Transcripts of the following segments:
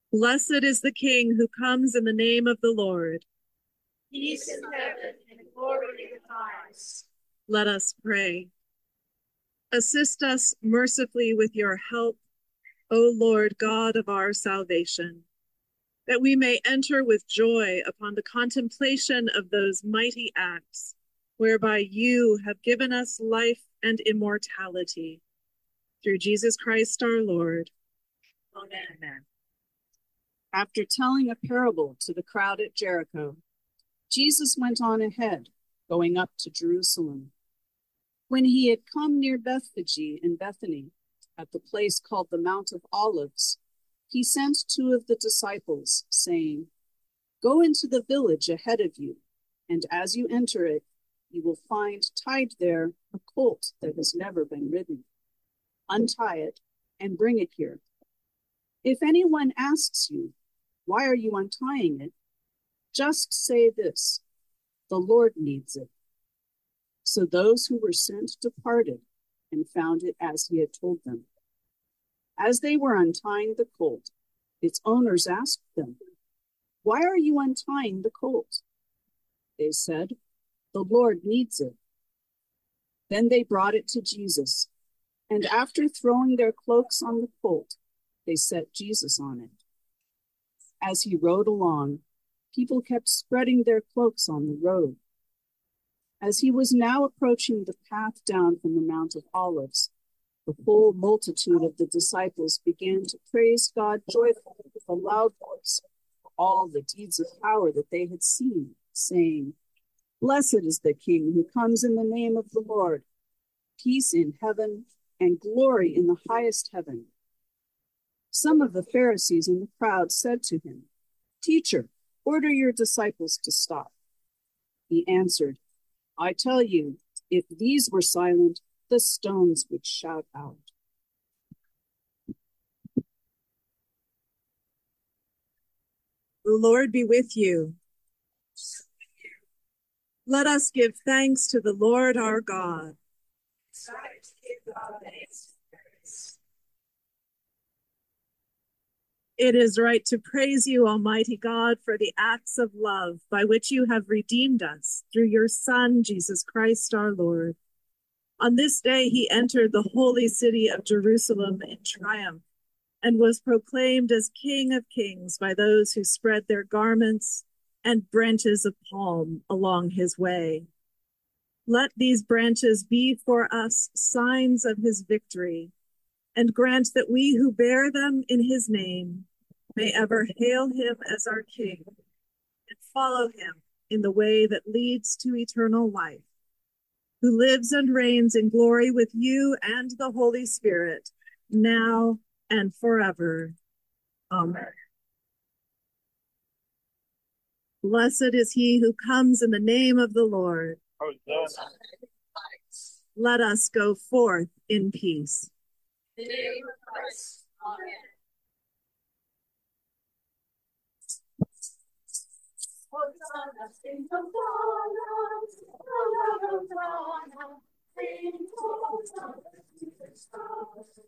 Blessed is the King who comes in the name of the Lord. Peace in heaven and glory in the highest. Let us pray. Assist us mercifully with your help, O Lord God of our salvation, that we may enter with joy upon the contemplation of those mighty acts whereby you have given us life and immortality. Through Jesus Christ our Lord. Amen. After telling a parable to the crowd at Jericho, Jesus went on ahead, going up to Jerusalem. When he had come near Bethphage and Bethany, at the place called the Mount of Olives, he sent 2 of the disciples, saying, "Go into the village ahead of you, and as you enter it, you will find tied there a colt that has never been ridden. Untie it and bring it here. If anyone asks you, 'Why are you untying it?' just say this, 'The Lord needs it.'" So those who were sent departed and found it as he had told them. As they were untying the colt, its owners asked them, "Why are you untying the colt?" They said, "The Lord needs it." Then they brought it to Jesus, and after throwing their cloaks on the colt, they set Jesus on it. As he rode along, people kept spreading their cloaks on the road. As he was now approaching the path down from the Mount of Olives, the whole multitude of the disciples began to praise God joyfully with a loud voice for all the deeds of power that they had seen, saying, "Blessed is the King who comes in the name of the Lord, peace in heaven and glory in the highest heaven." Some of the Pharisees in the crowd said to him, "Teacher, order your disciples to stop." He answered, "I tell you, if these were silent, the stones would shout out." The Lord be with you. Let us give thanks to the Lord our God. It is right to praise you, Almighty God, for the acts of love by which you have redeemed us through your Son, Jesus Christ our Lord. On this day he entered the holy city of Jerusalem in triumph and was proclaimed as King of Kings by those who spread their garments and branches of palm along his way. Let these branches be for us signs of his victory, and grant that we who bear them in his name may ever hail him as our King and follow him in the way that leads to eternal life, who lives and reigns in glory with you and the Holy Spirit, now and forever. Amen. Blessed is he who comes in the name of the Lord. Let us go forth in peace. In the name of Christ. Amen. Hosanna, sing Hosanna, Hosanna, sing Hosanna to the stars.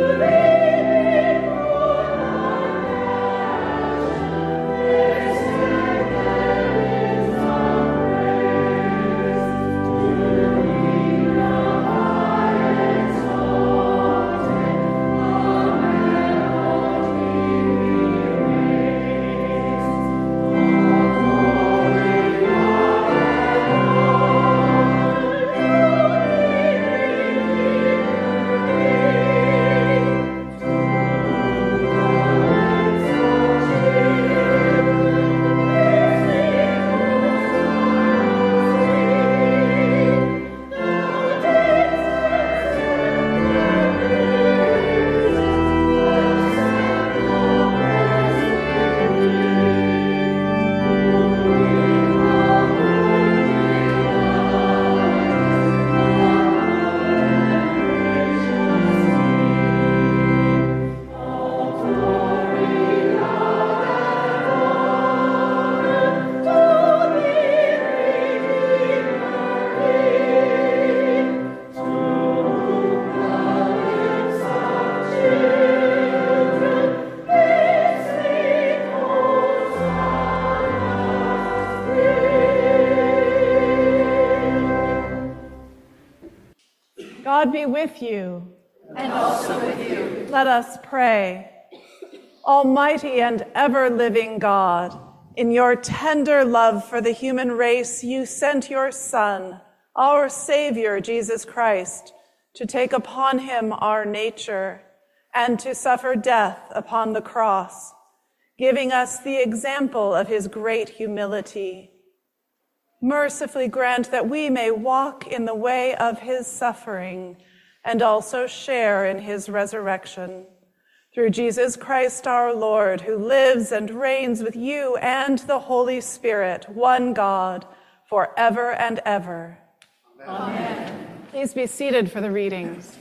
God be with you. And also with you. Let us pray. Almighty and ever-living God, in your tender love for the human race, you sent your Son, our Savior, Jesus Christ, to take upon him our nature and to suffer death upon the cross, giving us the example of his great humility. Mercifully grant that we may walk in the way of his suffering and also share in his resurrection. Through Jesus Christ our Lord, who lives and reigns with you and the Holy Spirit, one God, forever and ever. Amen. Please be seated for the readings.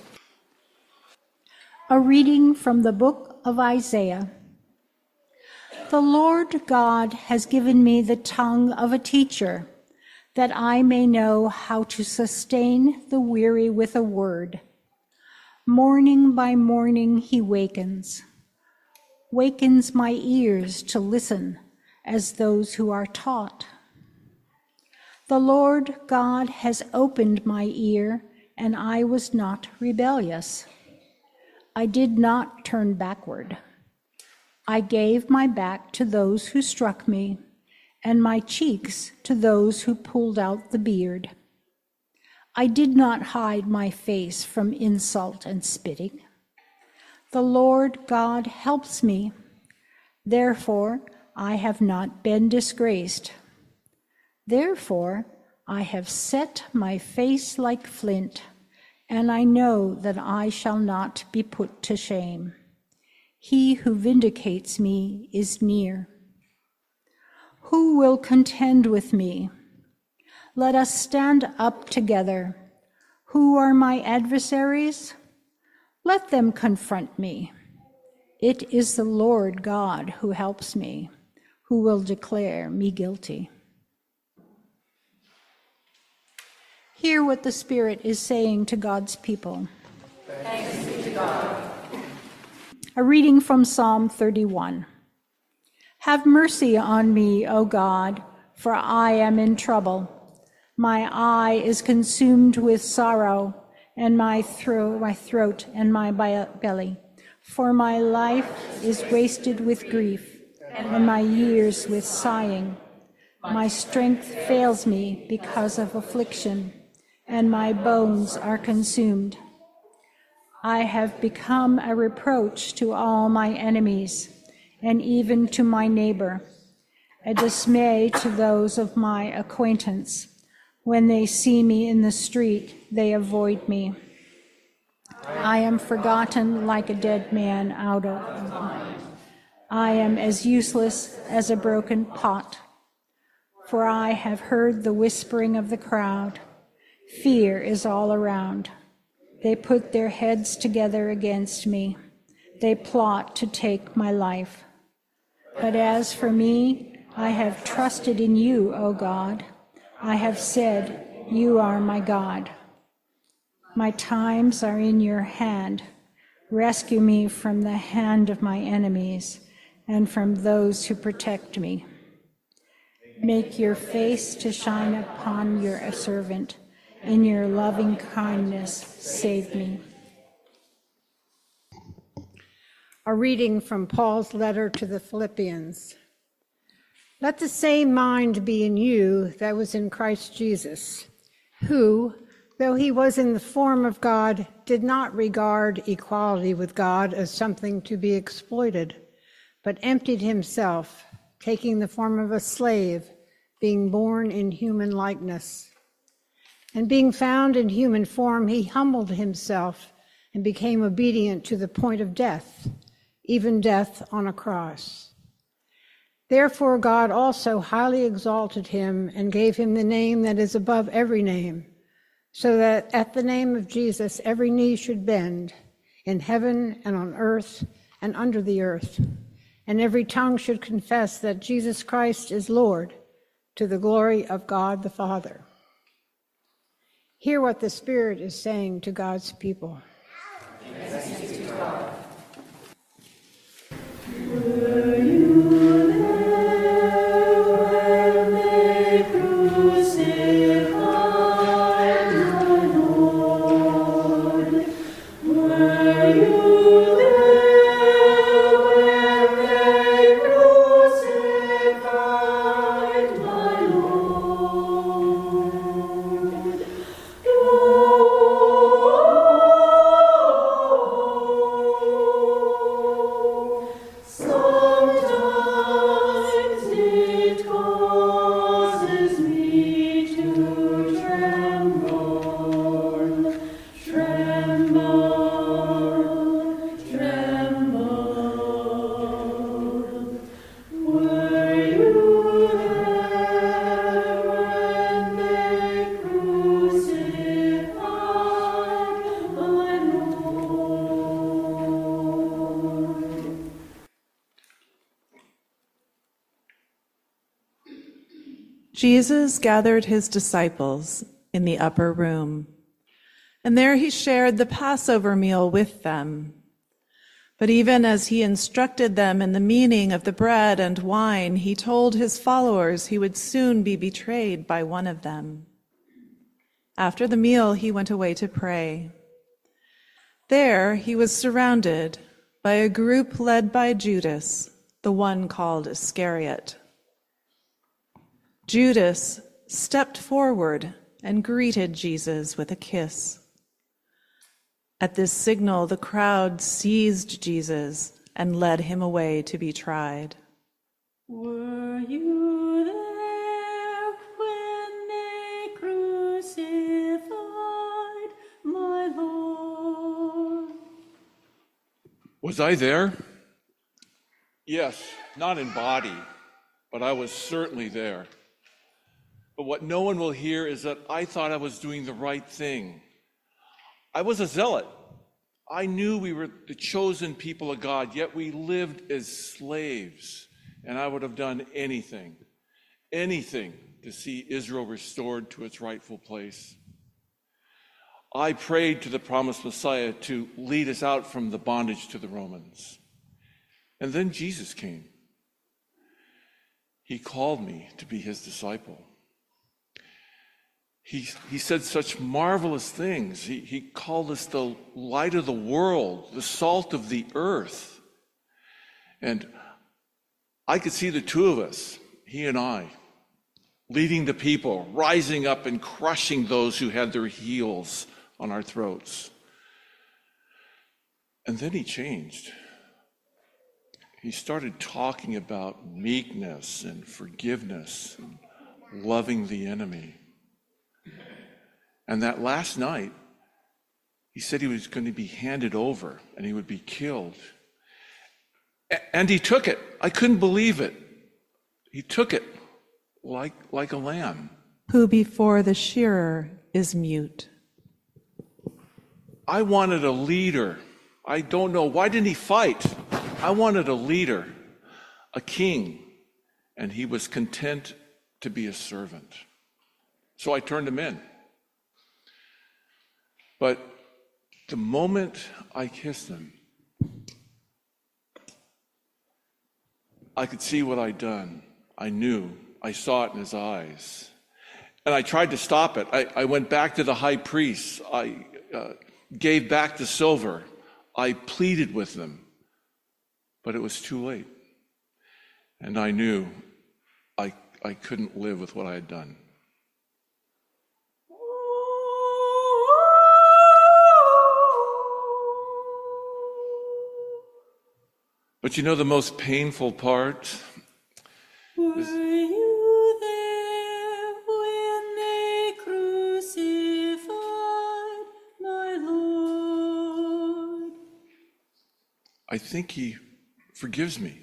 A reading from the book of Isaiah. The Lord God has given me the tongue of a teacher, that I may know how to sustain the weary with a word. Morning by morning he wakens my ears to listen as those who are taught. The Lord God has opened my ear, and I was not rebellious. I did not turn backward. I gave my back to those who struck me, and my cheeks to those who pulled out the beard. I did not hide my face from insult and spitting. The Lord God helps me. Therefore, I have not been disgraced. Therefore, I have set my face like flint, and I know that I shall not be put to shame. He who vindicates me is near. Who will contend with me? Let us stand up together. Who are my adversaries? Let them confront me. It is the Lord God who helps me, who will declare me guilty. Hear what the Spirit is saying to God's people. Thanks be to God. A reading from Psalm 31. Have mercy on me, O God, for I am in trouble. My eye is consumed with sorrow, and my throat and my belly. For my life is wasted with grief, and my years with sighing. My strength fails me because of affliction, and my bones are consumed. I have become a reproach to all my enemies, and even to my neighbor, a dismay to those of my acquaintance. When they see me in the street, they avoid me. I am forgotten like a dead man out of mind. I am as useless as a broken pot, for I have heard the whispering of the crowd. Fear is all around. They put their heads together against me. They plot to take my life. But as for me, I have trusted in you, O God. I have said, you are my God. My times are in your hand. Rescue me from the hand of my enemies and from those who protect me. Make your face to shine upon your servant. In your loving kindness, save me. A reading from Paul's letter to the Philippians. Let the same mind be in you that was in Christ Jesus, who, though he was in the form of God, did not regard equality with God as something to be exploited, but emptied himself, taking the form of a slave, being born in human likeness. And being found in human form, he humbled himself and became obedient to the point of death, even death on a cross. Therefore God also highly exalted him and gave him the name that is above every name, so that at the name of Jesus every knee should bend, in heaven and on earth and under the earth, and every tongue should confess that Jesus Christ is Lord, to the glory of God the Father. Hear what the Spirit is saying to God's people. Thanks be to God. Jesus gathered his disciples in the upper room, and there he shared the Passover meal with them. But even as he instructed them in the meaning of the bread and wine, he told his followers he would soon be betrayed by one of them. After the meal, he went away to pray. There he was surrounded by a group led by Judas, the one called Iscariot. Judas stepped forward and greeted Jesus with a kiss. At this signal, the crowd seized Jesus and led him away to be tried. Were you there when they crucified my Lord? Was I there? Yes, not in body, but I was certainly there. But what no one will hear is that I thought I was doing the right thing. I was a zealot. I knew we were the chosen people of God, yet we lived as slaves, and I would have done anything to see Israel restored to its rightful place. I prayed to the promised Messiah to lead us out from the bondage to the Romans. And then Jesus came. He called me to be his disciple. He said such marvelous things. He called us the light of the world, the salt of the earth. And I could see the two of us, he and I, leading the people, rising up and crushing those who had their heels on our throats. And then he changed. He started talking about meekness and forgiveness and loving the enemy. And that last night, he said he was going to be handed over and he would be killed. And he took it. I couldn't believe it. He took it like a lamb. Who before the shearer is mute. I wanted a leader. I don't know. Why didn't he fight? I wanted a leader, a king, and he was content to be a servant. So I turned him in. But the moment I kissed him, I could see what I'd done. I knew. I saw it in his eyes. And I tried to stop it. I went back to the high priest. I gave back the silver. I pleaded with them. But it was too late. And I knew I couldn't live with what I had done. But you know the most painful part? Were you there when they crucified my Lord? I think he forgives me.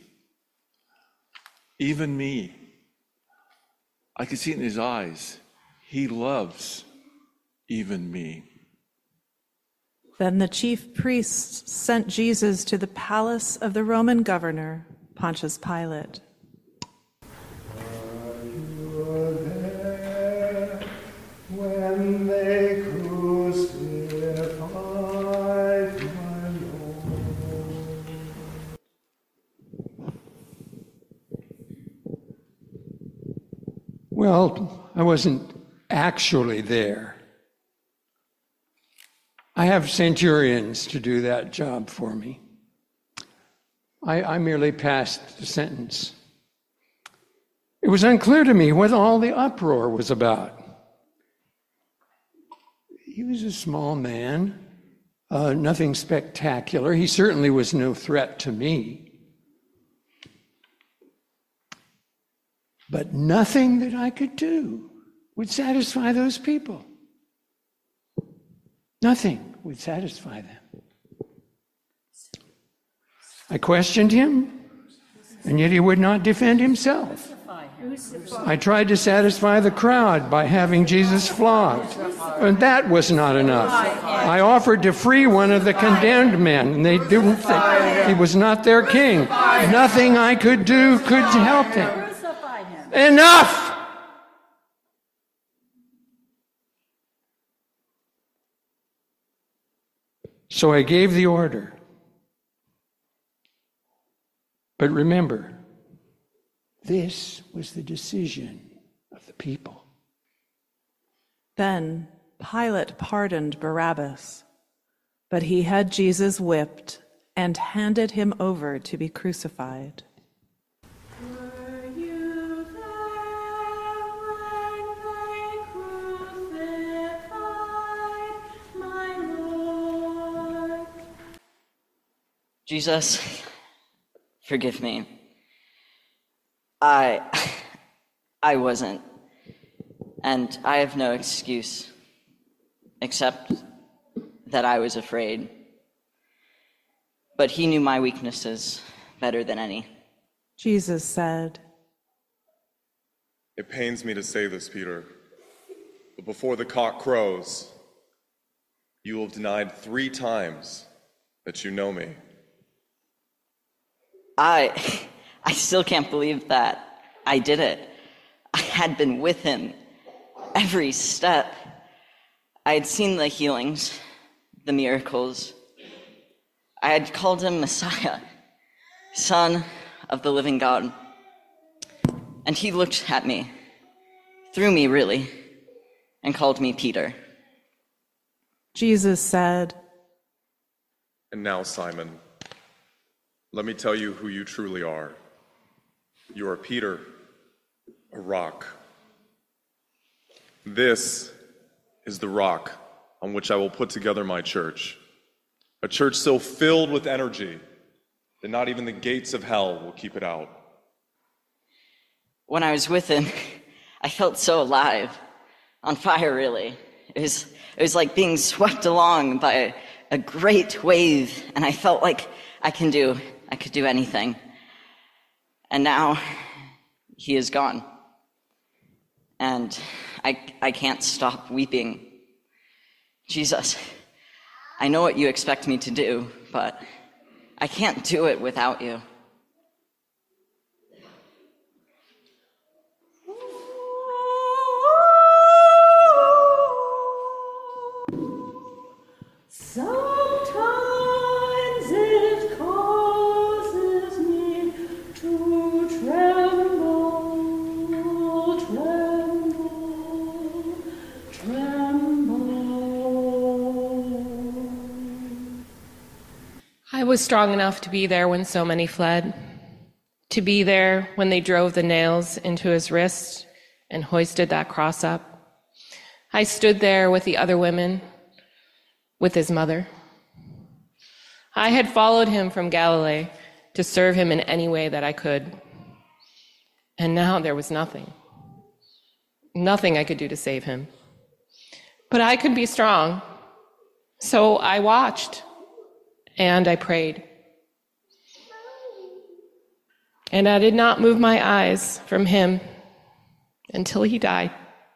Even me. I could see it in his eyes. He loves even me. Then the chief priests sent Jesus to the palace of the Roman governor, Pontius Pilate. You were there when they crucified my Lord. Well, I wasn't actually there. I have centurions to do that job for me. I merely passed the sentence. It was unclear to me what all the uproar was about. He was a small man, nothing spectacular. He certainly was no threat to me. But nothing that I could do would satisfy those people. Nothing would satisfy them. I questioned him, and yet he would not defend himself. I tried to satisfy the crowd by having Jesus flogged, and that was not enough. I offered to free one of the condemned men, and they didn't think he was not their king. Nothing I could do could help him. Enough! So I gave the order. But remember, this was the decision of the people. Then Pilate pardoned Barabbas, but he had Jesus whipped and handed him over to be crucified. Were you there when they crucified my Lord? Jesus, forgive me. I wasn't, and I have no excuse, except that I was afraid. But he knew my weaknesses better than any. Jesus said, It pains me to say this, Peter, but before the cock crows, you will have denied 3 times that you know me. I still can't believe that I did it. I had been with him every step. I had seen the healings, the miracles. I had called him Messiah, Son of the living God. And he looked at me, through me really, and called me Peter. Jesus said, And now, Simon, let me tell you who you truly are. You are Peter, a rock. This is the rock on which I will put together my church. A church so filled with energy that not even the gates of hell will keep it out. When I was with him, I felt so alive, on fire really. It was like being swept along by a great wave, and I felt like I could do anything. And now he is gone. And I can't stop weeping. Jesus, I know what you expect me to do, but I can't do it without you. So was strong enough to be there when so many fled, to be there when they drove the nails into his wrist and hoisted that cross up. I stood there with the other women, with his mother. I had followed him from Galilee to serve him in any way that I could. And now there was nothing I could do to save him. But I could be strong. So I watched and I prayed. And I did not move my eyes from him until he died.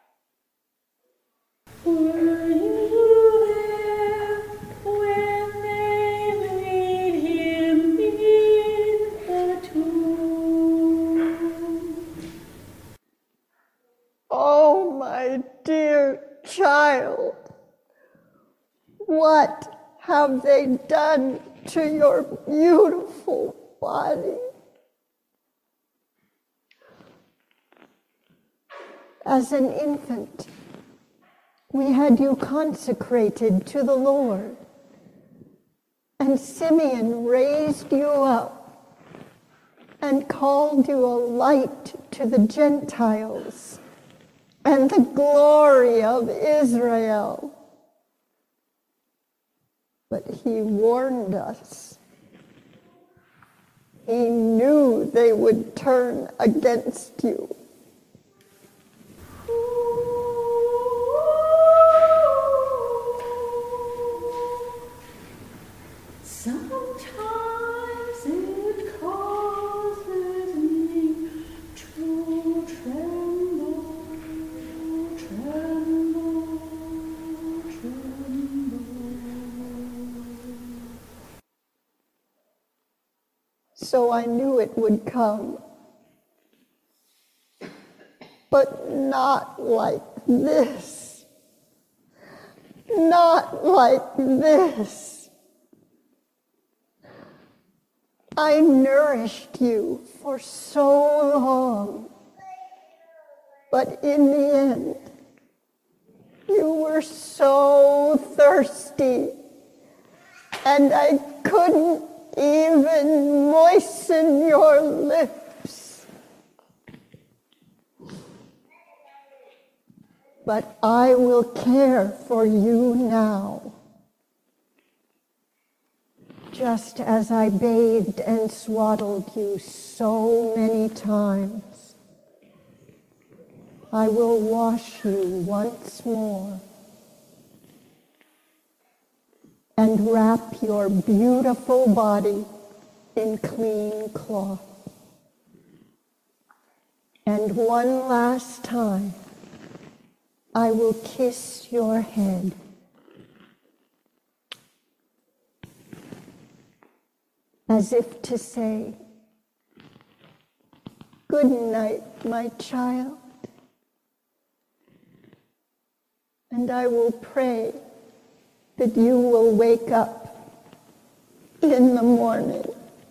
Were you there when they laid him in the tomb? Oh, my dear child, what have they done to your beautiful body? As an infant, we had you consecrated to the Lord, and Simeon raised you up and called you a light to the Gentiles and the glory of Israel. But he warned us. He knew they would turn against you. Sometimes it causes me to tremble, tremble, tremble. So I knew it would come, but not like this. Not like this. I nourished you for so long, but in the end, you were so thirsty, and I couldn't even moisten your lips. But I will care for you now. Just as I bathed and swaddled you so many times, I will wash you once more and wrap your beautiful body in clean cloth. And one last time, I will kiss your head. As if to say, good night, my child. And I will pray that you will wake up in the morning.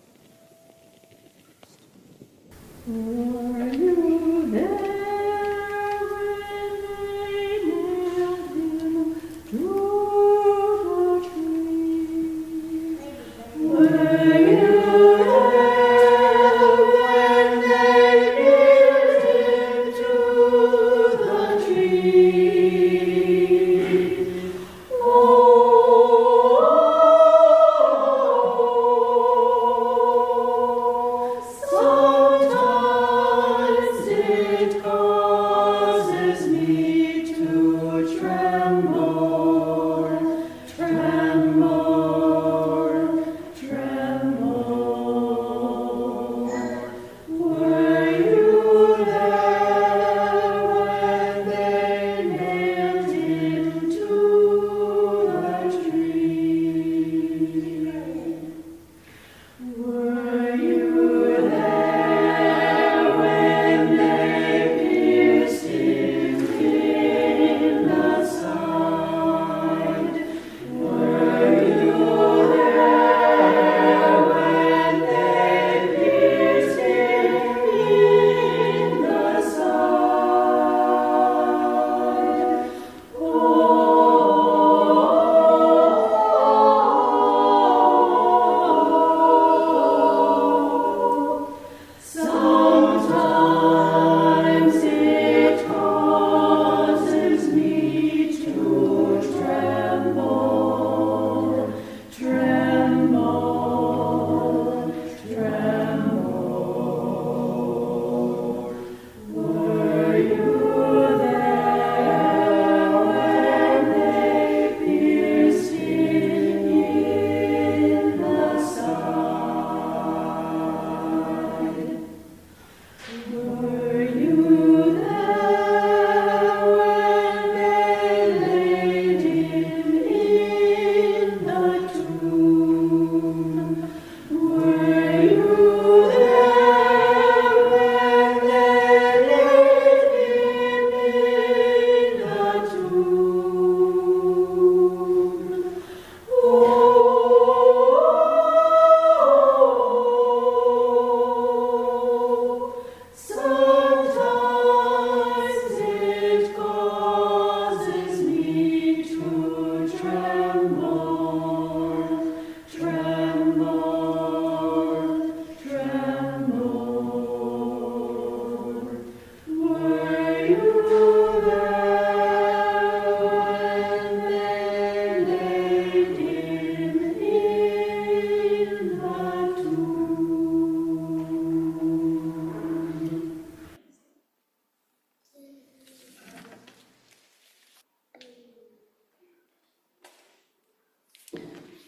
Were you there when they nailed him to the tree? Were you there when they nailed him to the tree? Oh, sometimes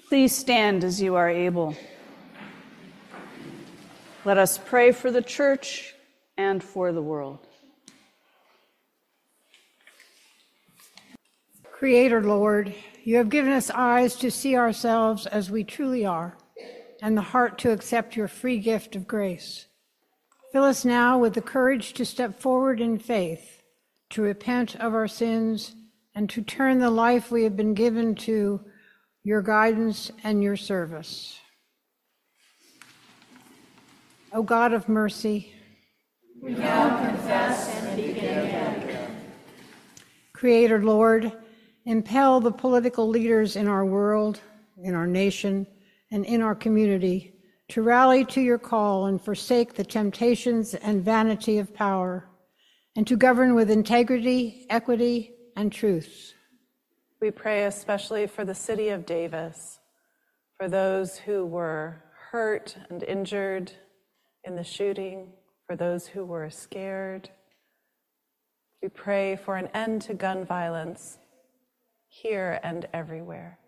Please stand as you are able. Let us pray for the church and for the world. Creator Lord, you have given us eyes to see ourselves as we truly are, and the heart to accept your free gift of grace. Fill us now with the courage to step forward in faith, to repent of our sins, and to turn the life we have been given to your guidance and your service. O God of mercy, we now confess and begin again. Creator Lord, impel the political leaders in our world, in our nation, and in our community to rally to your call and forsake the temptations and vanity of power, and to govern with integrity, equity, and truth. We pray especially for the city of Davis, for those who were hurt and injured in the shooting, for those who were scared. We pray for an end to gun violence here and everywhere.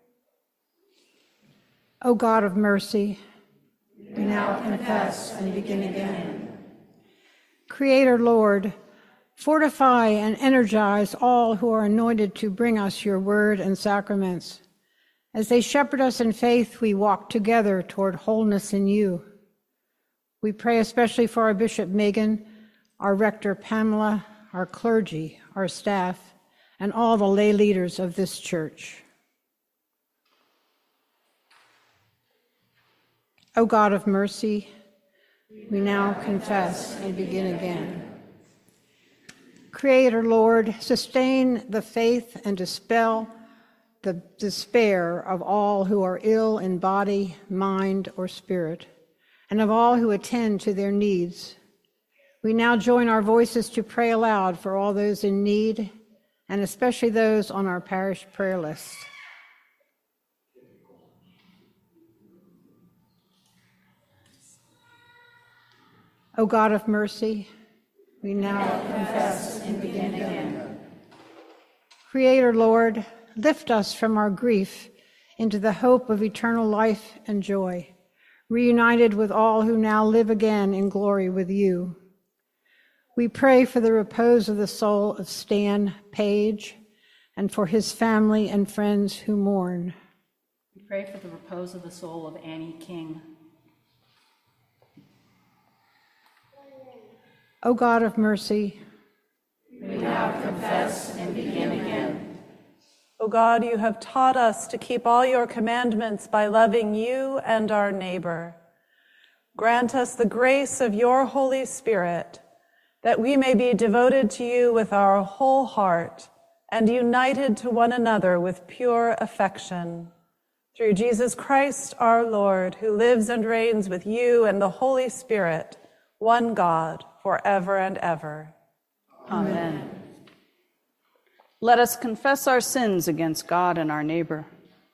O God of mercy, we now confess and begin again. Creator Lord, fortify and energize all who are anointed to bring us your word and sacraments. As they shepherd us in faith, we walk together toward wholeness in you. We pray especially for our Bishop Megan, our Rector Pamela, our clergy, our staff, and all the lay leaders of this church. O God of mercy, we now confess and begin again. Creator Lord, sustain the faith and dispel the despair of all who are ill in body, mind, or spirit, and of all who attend to their needs. We now join our voices to pray aloud for all those in need, and especially those on our parish prayer list. O God of mercy, we now confess and begin again. Creator Lord, lift us from our grief into the hope of eternal life and joy, reunited with all who now live again in glory with you. We pray for the repose of the soul of Stan Page and for his family and friends who mourn. We pray for the repose of the soul of Annie King. O God of mercy, we now confess and begin again. O God, you have taught us to keep all your commandments by loving you and our neighbor. Grant us the grace of your Holy Spirit, that we may be devoted to you with our whole heart and united to one another with pure affection. Through Jesus Christ our Lord, who lives and reigns with you and the Holy Spirit, one God, forever and ever. Amen. Let us confess our sins against God and our neighbor.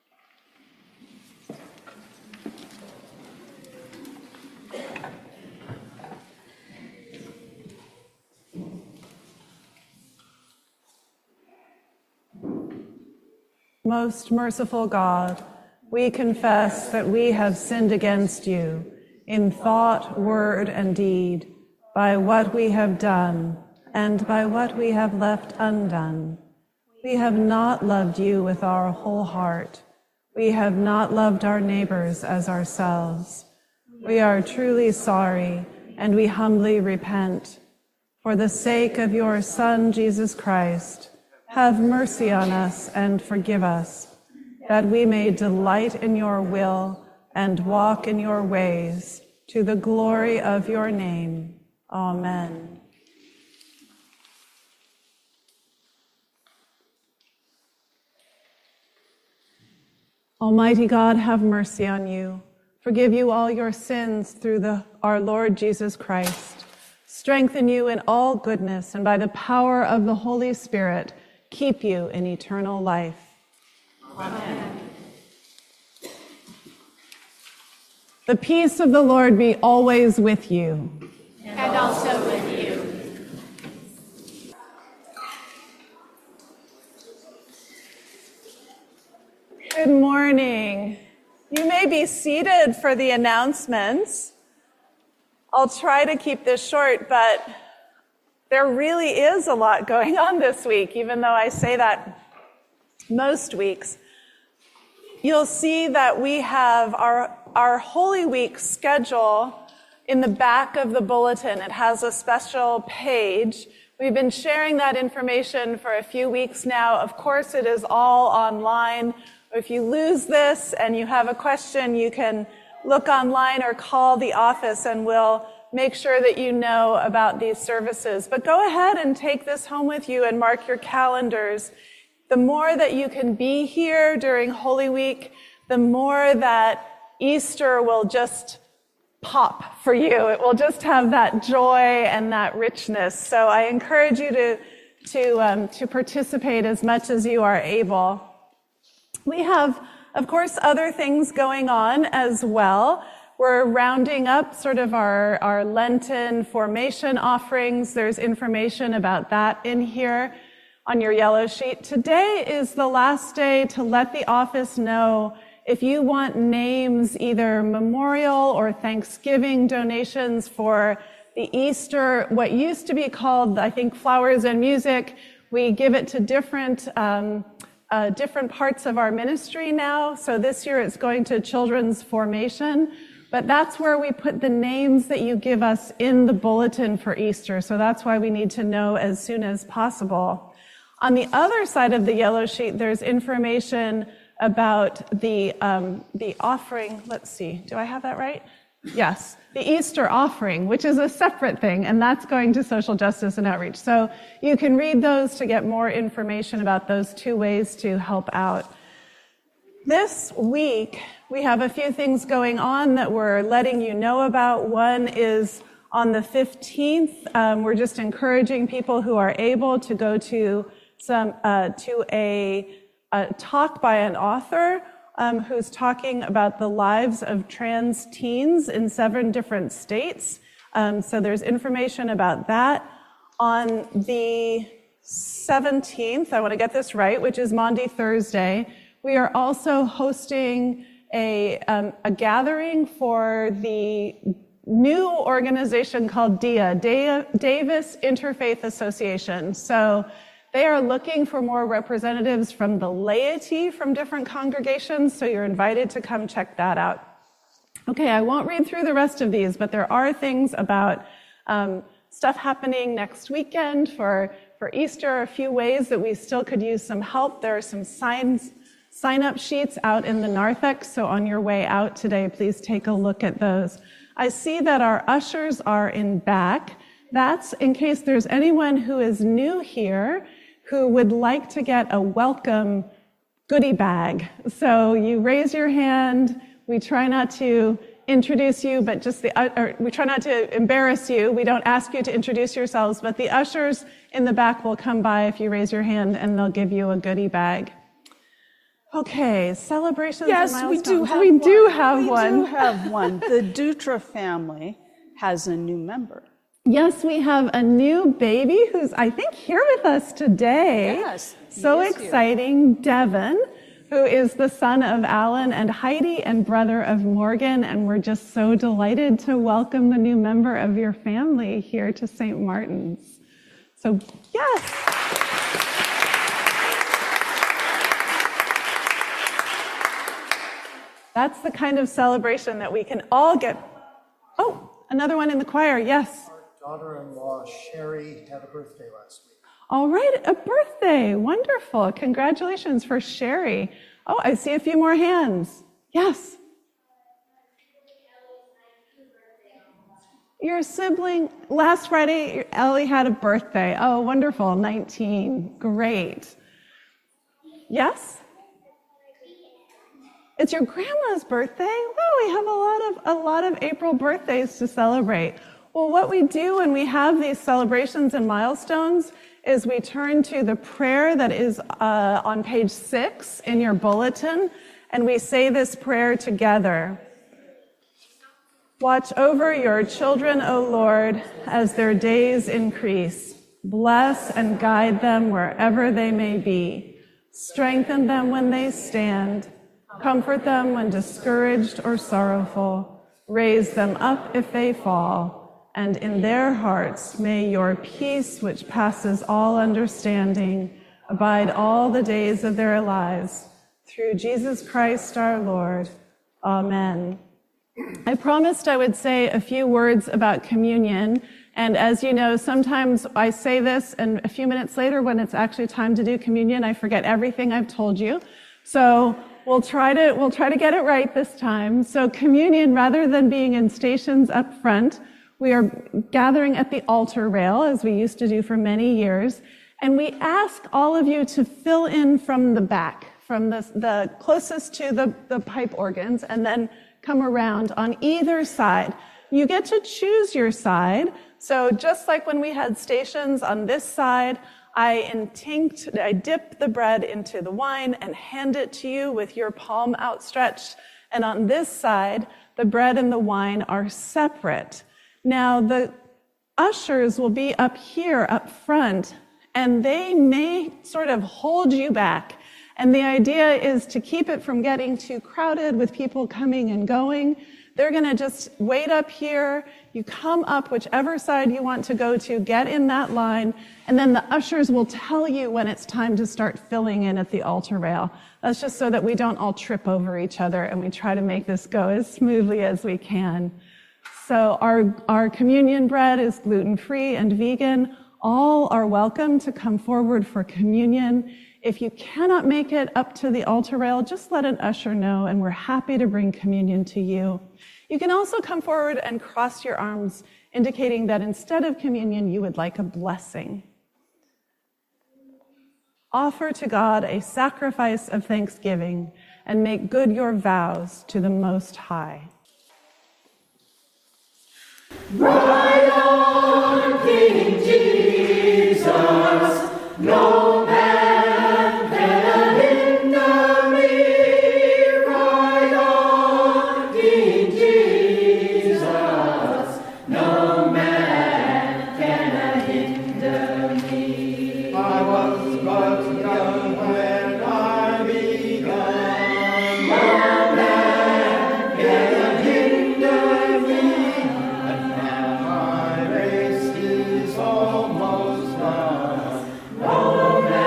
Most merciful God, we confess that we have sinned against you in thought, word, and deed, by what we have done and by what we have left undone. We have not loved you with our whole heart. We have not loved our neighbors as ourselves. We are truly sorry, and we humbly repent. For the sake of your Son, Jesus Christ, have mercy on us and forgive us, that we may delight in your will and walk in your ways, to the glory of your name. Amen. Almighty God, have mercy on you. Forgive you all your sins through our Lord Jesus Christ. Strengthen you in all goodness, and by the power of the Holy Spirit, keep you in eternal life. Amen. The peace of the Lord be always with you. And also with you. Good morning. You may be seated for the announcements. I'll try to keep this short, but there really is a lot going on this week, even though I say that most weeks. You'll see that we have our Holy Week schedule in the back of the bulletin. It has a special page. We've been sharing that information for a few weeks now. Of course, it is all online. If you lose this and you have a question, you can look online or call the office and we'll make sure that you know about these services. But go ahead and take this home with you and mark your calendars. The more that you can be here during Holy Week, the more that Easter will just pop for you. It will just have that joy and that richness. So I encourage you to participate as much as you are able. We have, of course, other things going on as well. We're rounding up sort of our Lenten formation offerings. There's information about that in here on your yellow sheet. Today is the last day to let the office know if you want names, either memorial or Thanksgiving donations for the Easter, what used to be called, I think, Flowers and Music. We give it to different parts of our ministry now. So this year it's going to children's formation, but that's where we put the names that you give us in the bulletin for Easter. So that's why we need to know as soon as possible. On the other side of the yellow sheet, there's information about the offering. Let's see, do I have that right? Yes, the Easter offering, which is a separate thing, and that's going to social justice and outreach. So you can read those to get more information about those two ways to help out. This week, we have a few things going on that we're letting you know about. One is on the 15th. We're just encouraging people who are able to go to a talk by an author who's talking about the lives of trans teens in 7 different states. So there's information about that. On the 17th, I want to get this right, which is Maundy Thursday, we are also hosting a gathering for the new organization called DIA, Davis Interfaith Association. So they are looking for more representatives from the laity from different congregations, so you're invited to come check that out. Okay, I won't read through the rest of these, but there are things about stuff happening next weekend for Easter, a few ways that we still could use some help. There are some sign-up sheets out in the narthex, so on your way out today, please take a look at those. I see that our ushers are in back. That's in case there's anyone who is new here who would like to get a welcome goodie bag. So you raise your hand. We try not to introduce you, but we try not to embarrass you. We don't ask you to introduce yourselves, but the ushers in the back will come by if you raise your hand, and they'll give you a goodie bag. Okay, celebrations and milestones. We do have one. We do have one. The Dutra family has a new member. Yes, we have a new baby who's, I think, here with us today. Yes. So exciting. Here. Devin, who is the son of Alan and Heidi and brother of Morgan. And we're just so delighted to welcome the new member of your family here to St. Martin's. So, yes. That's the kind of celebration that we can all get. Oh, another one in the choir. Yes. Daughter-in-law Sherry had a birthday last week. All right, a birthday. Wonderful. Congratulations for Sherry. Oh, I see a few more hands. Yes. Your sibling, last Friday, Ellie had a birthday. Oh, wonderful. 19. Great. Yes? It's your grandma's birthday? Well, we have a lot of April birthdays to celebrate. Well, what we do when we have these celebrations and milestones is we turn to the prayer that is on page 6 in your bulletin, and we say this prayer together. Watch over your children, O Lord, as their days increase. Bless and guide them wherever they may be. Strengthen them when they stand. Comfort them when discouraged or sorrowful. Raise them up if they fall. And in their hearts may your peace, which passes all understanding, abide all the days of their lives. Through Jesus Christ our Lord. Amen. I promised I would say a few words about communion. And as you know, sometimes I say this, and a few minutes later, when it's actually time to do communion, I forget everything I've told you. So we'll try to get it right this time. So communion, rather than being in stations up front, we are gathering at the altar rail, as we used to do for many years. And we ask all of you to fill in from the back, from the closest to the pipe organs, and then come around on either side. You get to choose your side. So just like when we had stations on this side, I dip the bread into the wine and hand it to you with your palm outstretched. And on this side, the bread and the wine are separate. Now, the ushers will be up here, up front, and they may sort of hold you back. And the idea is to keep it from getting too crowded with people coming and going. They're going to just wait up here. You come up whichever side you want to go to, get in that line, and then the ushers will tell you when it's time to start filling in at the altar rail. That's just so that we don't all trip over each other, and we try to make this go as smoothly as we can. So our communion bread is gluten-free and vegan. All are welcome to come forward for communion. If you cannot make it up to the altar rail, just let an usher know, and we're happy to bring communion to you. You can also come forward and cross your arms, indicating that instead of communion, you would like a blessing. Offer to God a sacrifice of thanksgiving and make good your vows to the Most High. Ride on, King Jesus, no man can hinder me. Ride on, King Jesus, no man can hinder me. I was but young when I began. No man can hinder me. Almost done. No man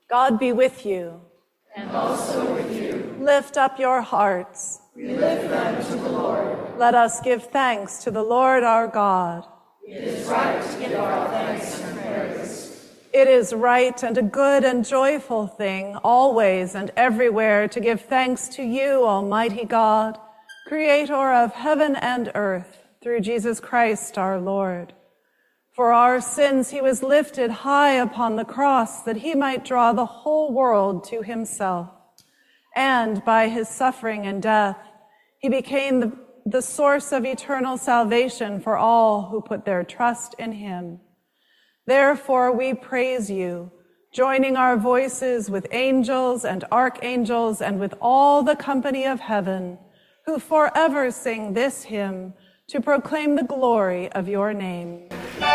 God be with you. And also with you. Lift up your hearts. We lift them to the Lord. Let us give thanks to the Lord our God. It is right to give our thanks and praise. It is right and a good and joyful thing, always and everywhere, to give thanks to you, Almighty God, Creator of heaven and earth, through Jesus Christ our Lord. For our sins he was lifted high upon the cross, that he might draw the whole world to himself. And by his suffering and death, he became the source of eternal salvation for all who put their trust in him. Therefore we praise you, joining our voices with angels and archangels and with all the company of heaven, who forever sing this hymn to proclaim the glory of your name.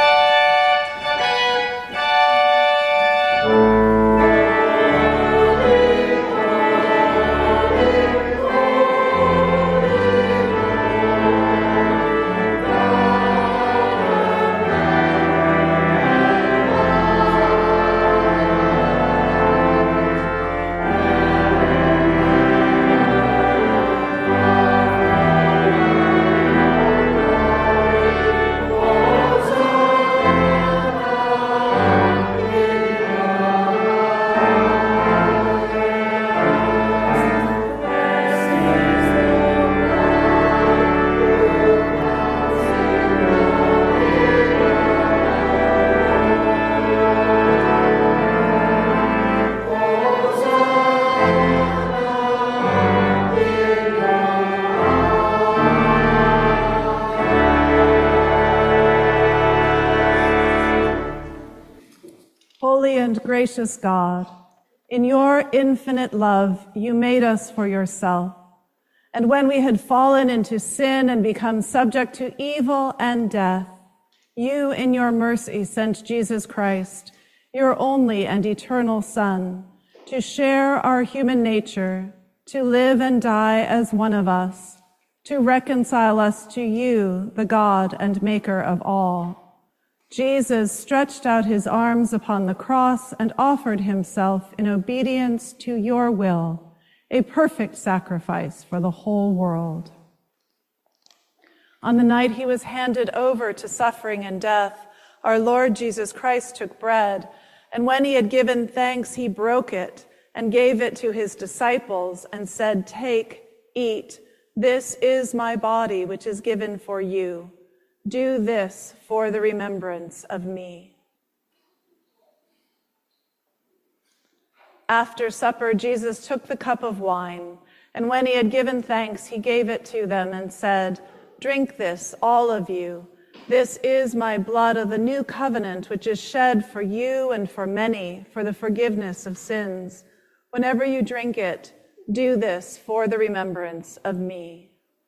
Holy and gracious God, in your infinite love, you made us for yourself. And when we had fallen into sin and become subject to evil and death, you, in your mercy, sent Jesus Christ, your only and eternal Son, to share our human nature, to live and die as one of us, to reconcile us to you, the God and maker of all. Jesus stretched out his arms upon the cross and offered himself in obedience to your will, a perfect sacrifice for the whole world. On the night he was handed over to suffering and death, our Lord Jesus Christ took bread, and when he had given thanks, he broke it and gave it to his disciples and said, "Take, eat, this is my body, which is given for you. Do this for the remembrance of me." After supper, Jesus took the cup of wine, and when he had given thanks, he gave it to them and said, "Drink this, all of you. This is my blood of the new covenant, which is shed for you and for many for the forgiveness of sins. Whenever you drink it, do this for the remembrance of me."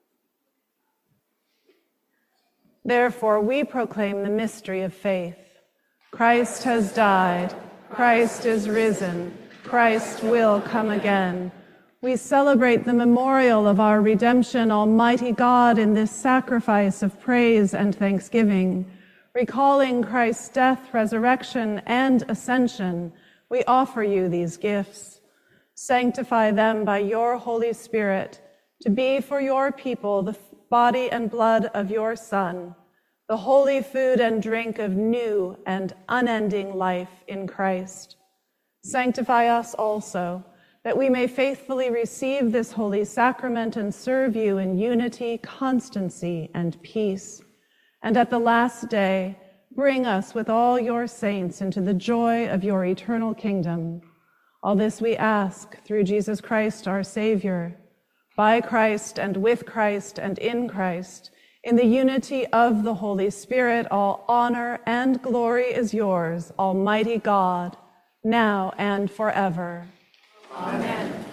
Therefore, we proclaim the mystery of faith. Christ has died. Christ is risen. Christ will come again. We celebrate the memorial of our redemption, Almighty God, in this sacrifice of praise and thanksgiving. Recalling Christ's death, resurrection, and ascension, we offer you these gifts. Sanctify them by your Holy Spirit to be for your people the body and blood of your Son, the holy food and drink of new and unending life in Christ. Sanctify us also, that we may faithfully receive this holy sacrament and serve you in unity, constancy, and peace. And at the last day, bring us with all your saints into the joy of your eternal kingdom. All this we ask through Jesus Christ, our Savior, by Christ and with Christ and in Christ, in the unity of the Holy Spirit. All honor and glory is yours, Almighty God, now and forever. Amen.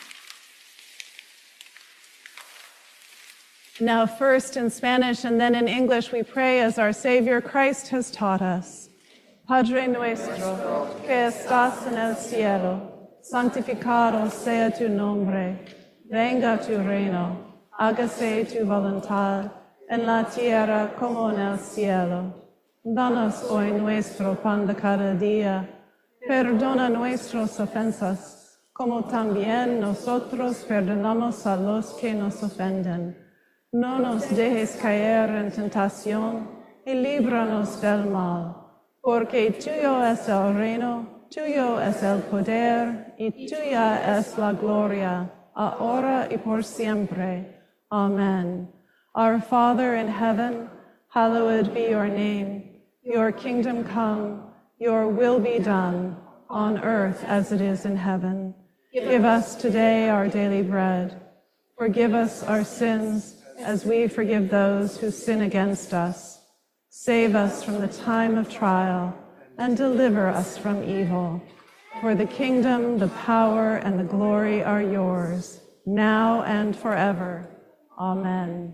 Now first in Spanish and then in English we pray as our Savior Christ has taught us. Padre nuestro, que estás en el cielo, santificado sea tu nombre. Venga tu reino, hágase tu voluntad, en la tierra como en el cielo. Danos hoy nuestro pan de cada día. Perdona nuestras ofensas, como también nosotros perdonamos a los que nos ofenden. No nos dejes caer en tentación y líbranos del mal, porque tuyo es el reino, tuyo es el poder y tuya es la gloria, ahora y por siempre. Amen. Our Father in heaven, hallowed be your name. Your kingdom come, your will be done, on earth as it is in heaven. Give us today our daily bread. Forgive us our sins as we forgive those who sin against us. Save us from the time of trial and deliver us from evil. For the kingdom, the power, and the glory are yours, now and forever. Amen.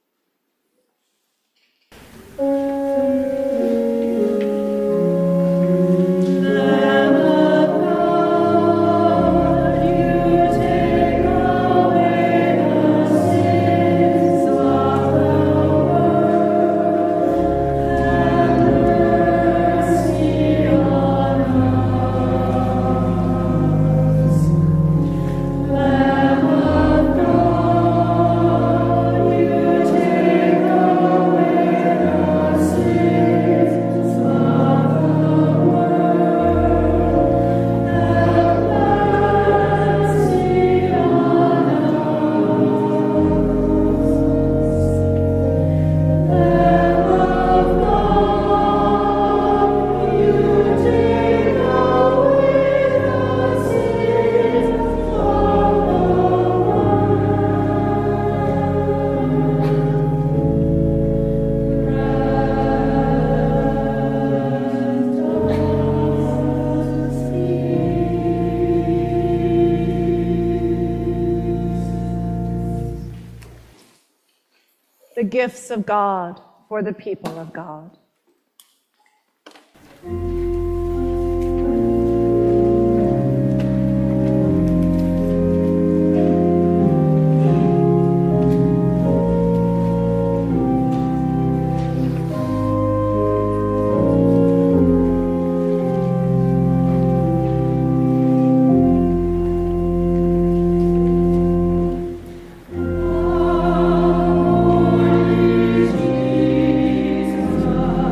The gifts of God for the people of God. Jesus.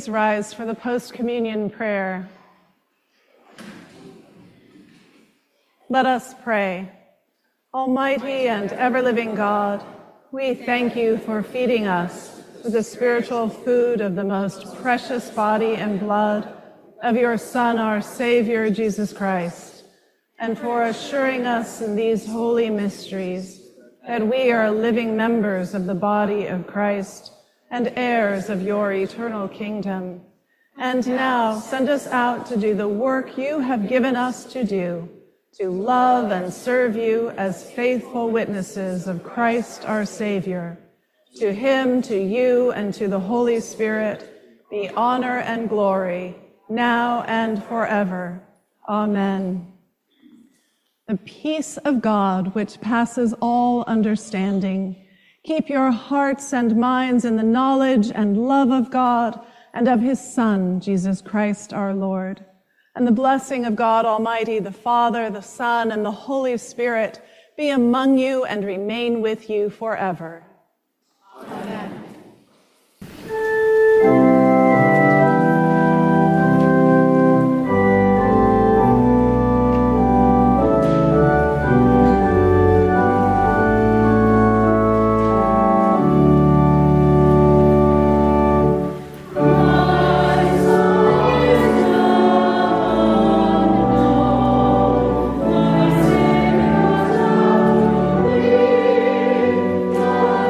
please rise for the post-communion prayer. Let us pray. Almighty and ever-living God, we thank you for feeding us with the spiritual food of the most precious body and blood of your Son, our Savior, Jesus Christ, and for assuring us in these holy mysteries that we are living members of the body of Christ and heirs of your eternal kingdom. And now send us out to do the work you have given us to do, to love and serve you as faithful witnesses of Christ our Savior. To him, to you, and to the Holy Spirit be honor and glory, now and forever. Amen. The peace of God, which passes all understanding, keep your hearts and minds in the knowledge and love of God and of his Son, Jesus Christ our Lord. And the blessing of God Almighty, the Father, the Son, and the Holy Spirit be among you and remain with you forever. Amen. Lord.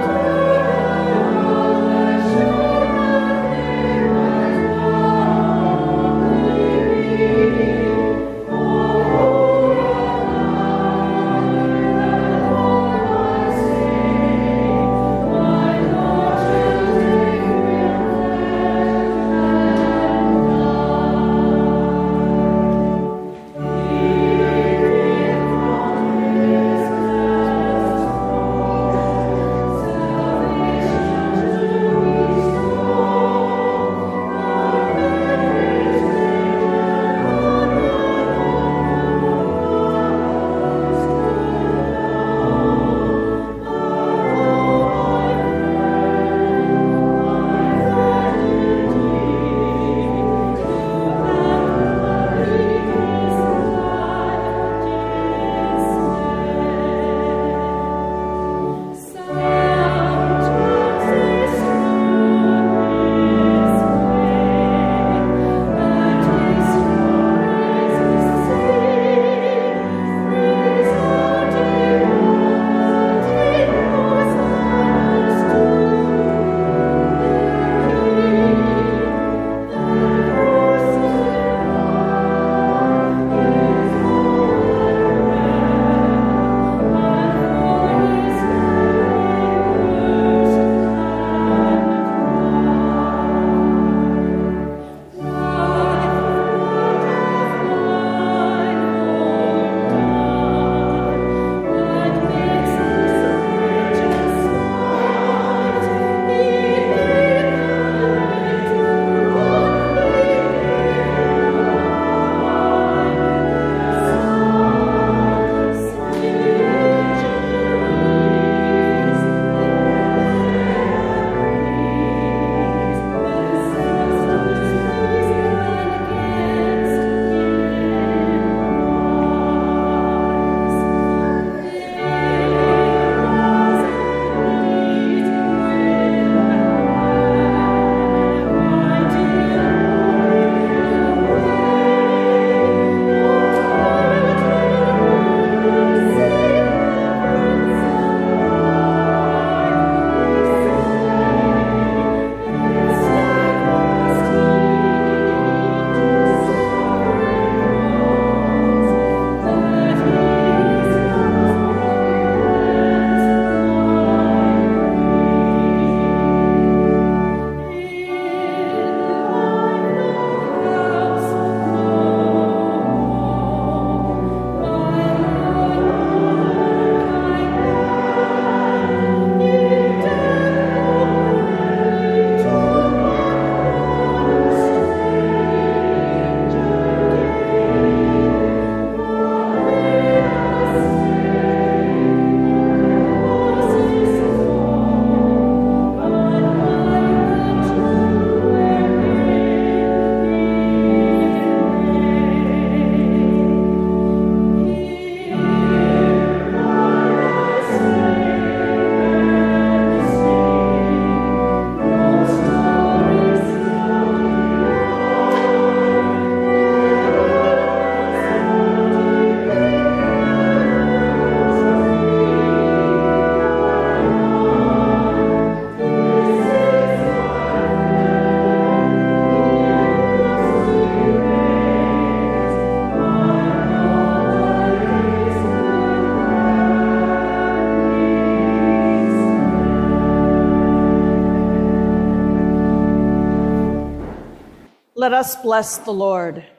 Let us bless the Lord.